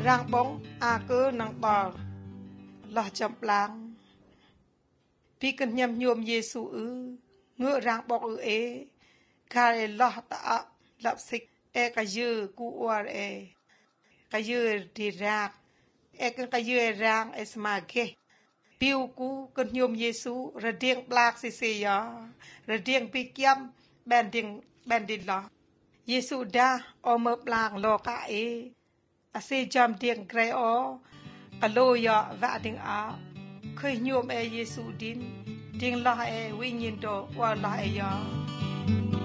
rang bóng cứ nang bò lo chậm láng pi cần nhầm nhôm Giêsu ngựa rang bóng khai lo ta lập xích cái dư cu oar cái dư đi rang cái dư rang smage piu cu cần nhôm Giêsu ra đieng black xì ya ra đieng pi kiam ben đi lo Giêsu đã ôm ấp làng lo cả ase jam đieng gray alo ya vạ đieng khơi nhôm Giêsu điên lo vi nhìn đồ qua lo ya